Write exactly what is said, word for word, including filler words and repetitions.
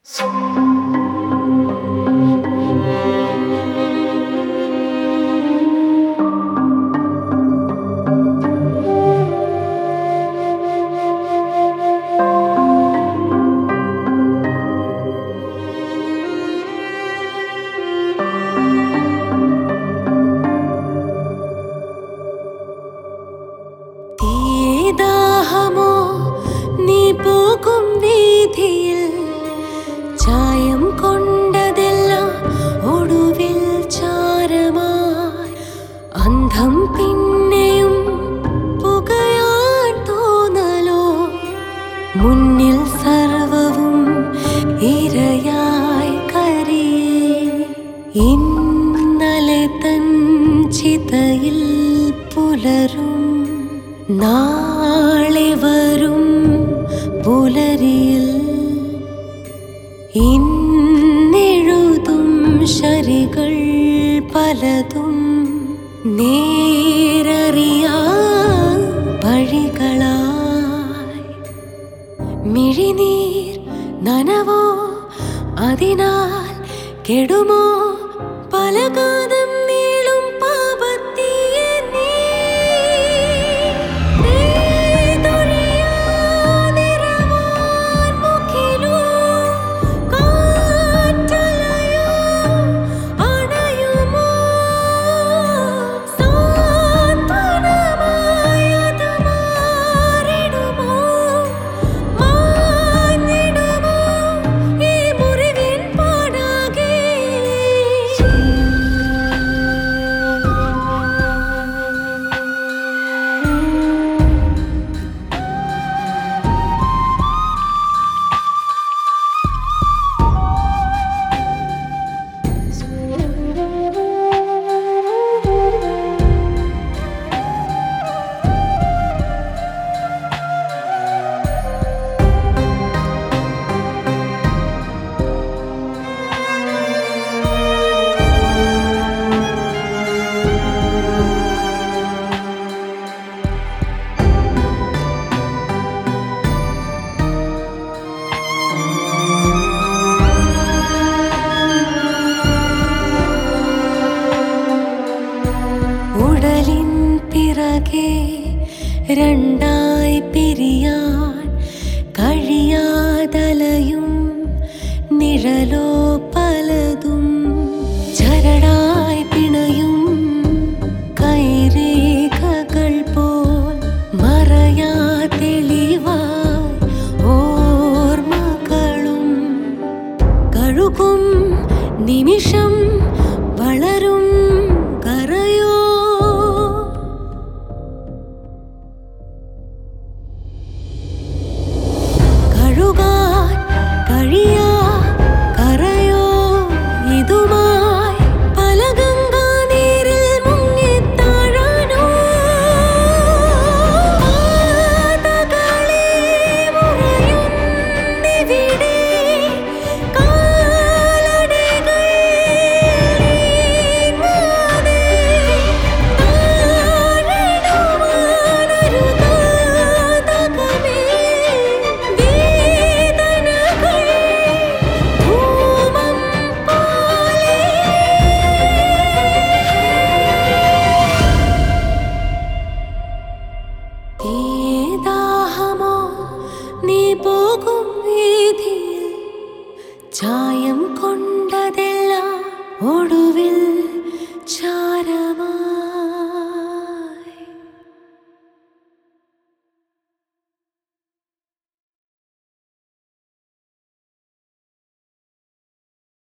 മുന്നിൽ സർവവും ഇരയായി കരിയേ ഇന്നലെ തൻ ചിതയിൽ പുലരും നാളെ വരും പുലരിയിൽ ഇന്നെഴുതും ശരികൾ പലതും നേരറിയാ വഴികളായി മിഴിനീർ നനവോ അതിനാൽ കെടുമോ പലകാലം നീളും പാപത്തിയെ നീ നിറവാൻ മുഖിലോ കാറ്റലയോ അണയുമോ സാന്ത്വനമായി അത് മാറിടുമോ മാഞ്ഞിടുമോ ഈ മുറിവിൻ പാടാകെ ഉടലിൻ പിറകെ രണ്ടായി പിരിയാൻ കഴിയാതലയും നിഴലോ പലതും ചരടായി പിണയും കൈരേഖകൾ പോൽ മറയാ തെളിവായി ഓർമ്മകളും കഴുകും നിമിഷം വളരും കരയോ കഴുകാൻ കഴിയാ കരയോ ഇതുമായി പല ഗംഗാനീരിൽ മുങ്ങിത്താഴാനോ പാതകളെ മുറയുന്നിവിടെ കാലടികൾ നീങ്ങാതെ താഴിടുവാനരുതാതകമേ വേദനകൾ ധൂമം പോലെ ഈ ദാഹമോ നീ പോകും വീഥിയിൽ ചായം